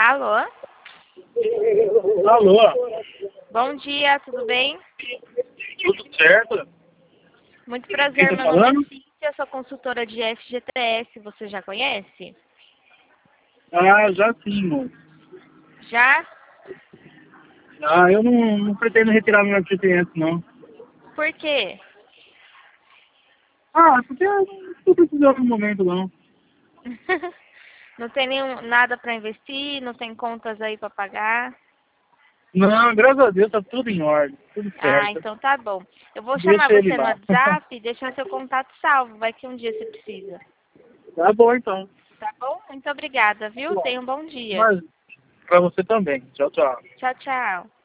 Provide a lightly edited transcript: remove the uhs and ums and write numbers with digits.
Alô? Alô? Bom dia, tudo bem? Tudo certo? Muito Quem prazer, tá meu nome é falando? Cíntia, sou consultora de FGTS, você já conhece? Ah, já sim, moço. Já? Ah, eu não pretendo retirar meu FGTS, não. Por quê? Ah, porque eu não estou precisando no momento, não. Não tem nada para investir, não tem contas aí para pagar? Não, graças a Deus tá tudo em ordem, tudo Ah, certo. então tá bom. Eu vou chamar Deixa ele você no lá. WhatsApp e deixar seu contato salvo, vai que um dia você precisa. Tá bom, então. Tá bom? Muito obrigada, viu? Tenha um bom dia. Mas pra você também. Tchau, tchau. Tchau, tchau.